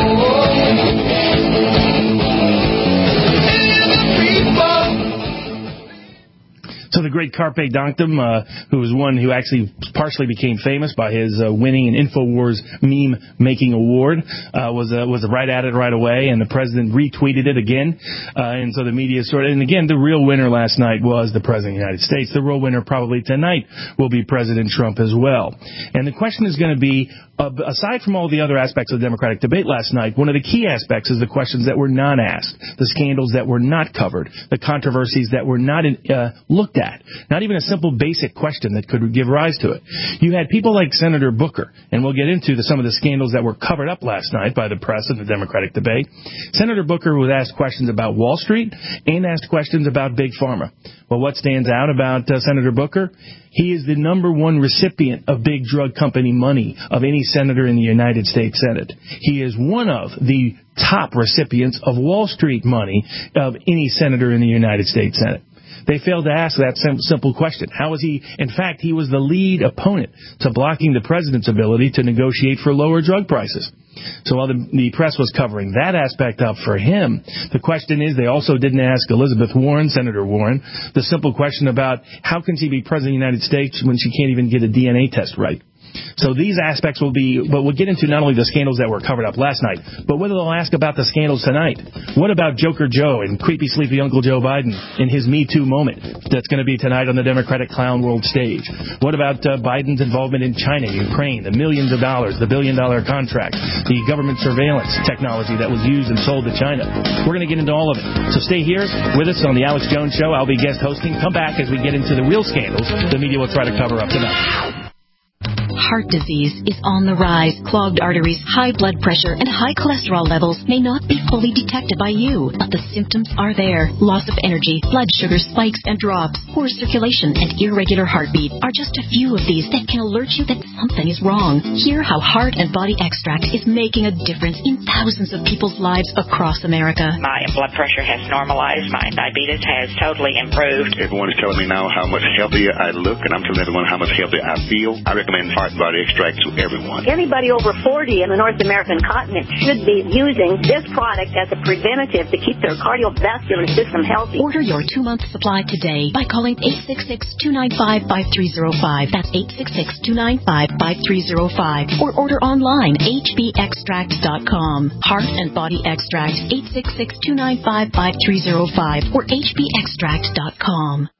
So the great Carpe Diem, who was one who actually partially became famous by his winning an InfoWars meme-making award, was right at it right away, and the president retweeted it again. And so the media and again, the real winner last night was the president of the United States. The real winner probably tonight will be President Trump as well. And the question is going to be, aside from all the other aspects of the Democratic debate last night, one of the key aspects is the questions that were not asked, the scandals that were not covered, the controversies that were not looked at. Not even a simple basic question that could give rise to it. You had people like Senator Booker, and we'll get into some of the scandals that were covered up last night by the press in the Democratic debate. Senator Booker would ask questions about Wall Street and asked questions about Big Pharma. Well, what stands out about Senator Booker? He is the number one recipient of big drug company money of any senator in the United States Senate. He is one of the top recipients of Wall Street money of any senator in the United States Senate. They failed to ask that simple question. How is he? In fact, he was the lead opponent to blocking the president's ability to negotiate for lower drug prices. So while the press was covering that aspect up for him, the question is they also didn't ask Elizabeth Warren, Senator Warren, the simple question about how can she be president of the United States when she can't even get a DNA test right. So these aspects will be, but we'll get into not only the scandals that were covered up last night, but whether they'll ask about the scandals tonight. What about Joker Joe and creepy, sleepy Uncle Joe Biden in his Me Too moment that's going to be tonight on the Democratic Clown World stage? What about Biden's involvement in China, Ukraine, the millions of dollars, the billion-dollar contract, the government surveillance technology that was used and sold to China? We're going to get into all of it. So stay here with us on the Alex Jones Show. I'll be guest hosting. Come back as we get into the real scandals the media will try to cover up tonight. Heart disease is on the rise. Clogged arteries, high blood pressure, and high cholesterol levels may not be fully detected by you, but the symptoms are there. Loss of energy, blood sugar spikes and drops, poor circulation, and irregular heartbeat are just a few of these that can alert you that something is wrong. Hear how Heart and Body Extract is making a difference in thousands of people's lives across America. My blood pressure has normalized. My diabetes has totally improved. Everyone is telling me now how much healthier I look, and I'm telling everyone how much healthier I feel. I recommend Heart Heart and Body Extract to everyone. Anybody over 40 in the North American continent should be using this product as a preventative to keep their cardiovascular system healthy. Order your 2-month supply today by calling 866-295-5305. That's 866-295-5305. Or order online, hbextract.com. Heart and Body Extract, 866-295-5305 or hbextract.com.